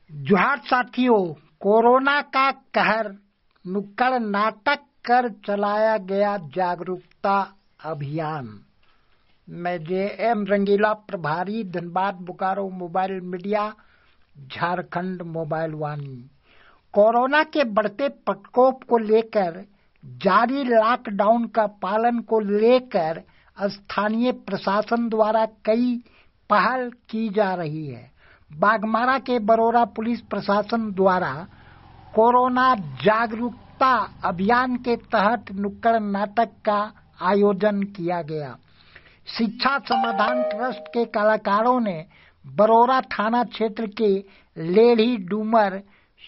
जोहार साथियों, कोरोना का कहर, नुक्कड़ नाटक कर चलाया गया जागरूकता अभियान। मैं जे.एम. रंगीला, प्रभारी Dhanbad Bokaro mobile media, Jharkhand mobile Vaani. Corona के बढ़ते प्रकोप को लेकर जारी लॉकडाउन का पालन को लेकर स्थानीय प्रशासन द्वारा कई पहल की जा रही है। बाघमारा के बरोरा पुलिस प्रशासन द्वारा कोरोना जागरूकता अभियान के तहत नुक्कड़ नाटक का आयोजन किया गया। शिक्षा समाधान ट्रस्ट के कलाकारों ने बरोरा थाना क्षेत्र के लेढ़ी डूमर,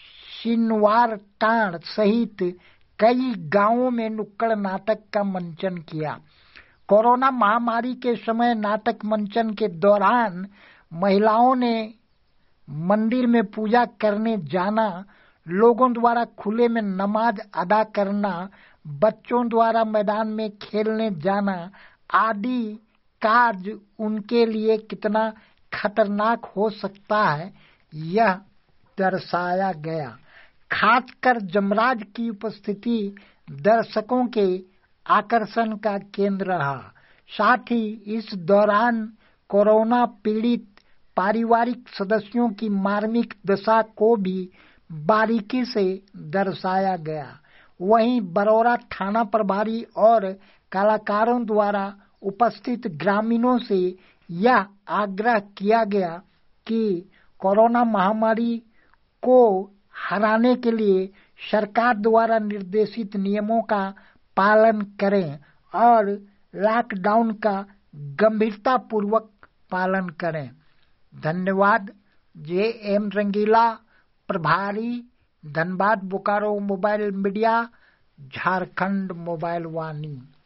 सिनवार टांड सहित कई गांवों में नुक्कड़ नाटक का मंचन किया। कोरोना महामारी के समय नाटक मंचन के दौरान महिलाओं ने मंदिर में पूजा करने जाना, लोगों द्वारा खुले में नमाज अदा करना, बच्चों द्वारा मैदान में खेलने जाना आदि कार्य उनके लिए कितना खतरनाक हो सकता है, यह दर्शाया गया। खासकर जमराज की उपस्थिति दर्शकों के आकर्षण का केंद्र रहा। साथ ही इस दौरान कोरोना पीड़ित पारिवारिक सदस्यों की मार्मिक दशा को भी बारीकी से दर्शाया गया। वहीं बरोरा थाना प्रभारी और कलाकारों द्वारा उपस्थित ग्रामीणों से यह आग्रह किया गया कि कोरोना महामारी को हराने के लिए सरकार द्वारा निर्देशित नियमों का पालन करें और लॉकडाउन का गंभीरता पूर्वक पालन करें। धन्यवाद। जे.एम. रंगीला, प्रभारी Dhanbad Bokaro mobile media, Jharkhand mobile वाणी।